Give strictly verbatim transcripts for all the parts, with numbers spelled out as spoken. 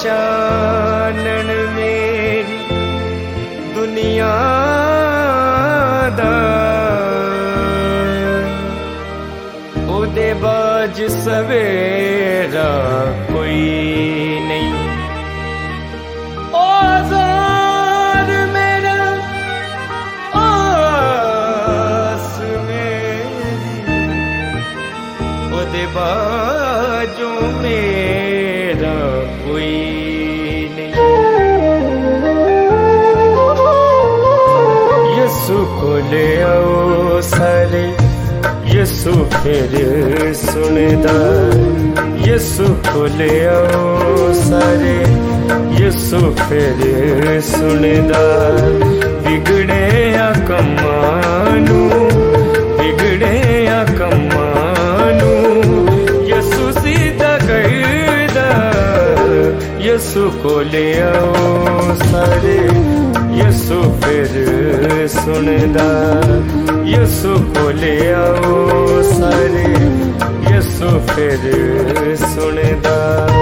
चानन मेरी दुनिया दा ओदे बाज सवेरा कोई नहीं। औज़ार मेरा आस मेरी ओदे बाजों मेरा कोई नहीं। यसु को ले आओ सारे यसु फिर सुनदा, यसु को ले आओ सारे यसु फिर सुनदा। बिगड़े आ कमानू बिगड़े आ कमानू यसु सीधा करदा। यसु को ले आओ सारे यसु फिर सुनदा। यसु को ले आओ सारे यसु फिर सुनदा।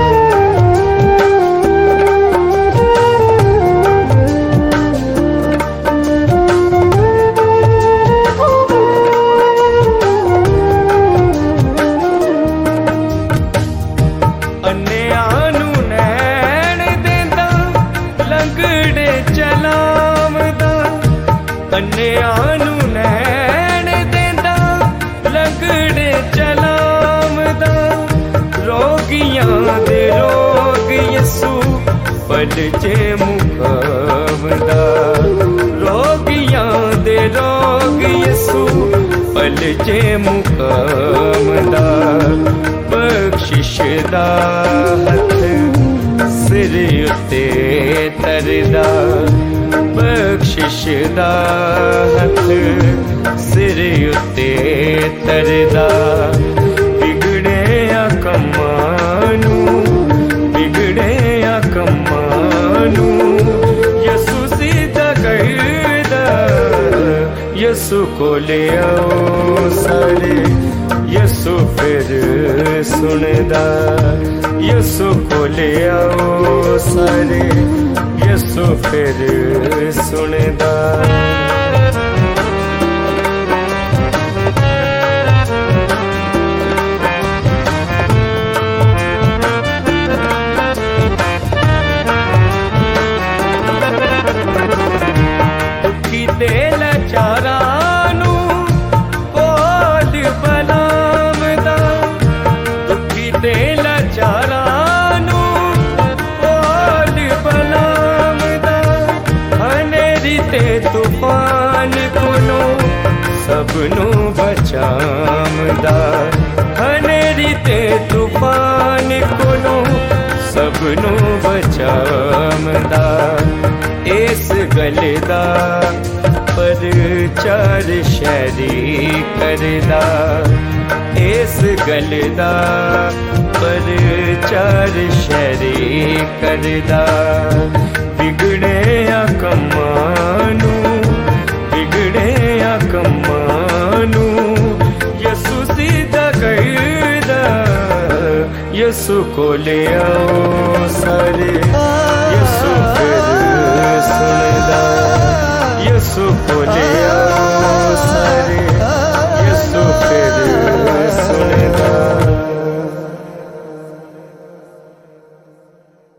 अन्यानू नैन देंदा लंगड़े चलावदा। अन्यानू नैन देंदा लंगड़े चलावदा। रोगियां दे रोग यसु पल चे मुकावदा। रोगियां दे रोग यसु पल चे मुकावदा। बख्शिश दा हथ सिर उत्ते तरदा। बख्शिश दा हथ सिर उत्ते तरदा। बिगड़े आ कमानू बिगड़े आ कमानू यसु सीधा करदा। यसु को ले आओ सारे यसु फिर सुनदा। यसु को ले आओ सारे यसु फिर सुनदा। दुखी दे लाचारा नू बोल बनावदा। दुखी दे लाचारा नू बोल बनावदा। हनेरी ते तूफान कोलो सबनू बचावदा। हनेरी ते तूफान कोलो सबनू बचावदा। इस गल दा प्रचार शहरी करदा। इस गल दा प्रचार शहरी करदा। बिगड़े आ कमानू बिगड़े आ कमानू यसु सीधा करदा। यसु को ले आओ सारे यसु फिर सुनदा। यसु को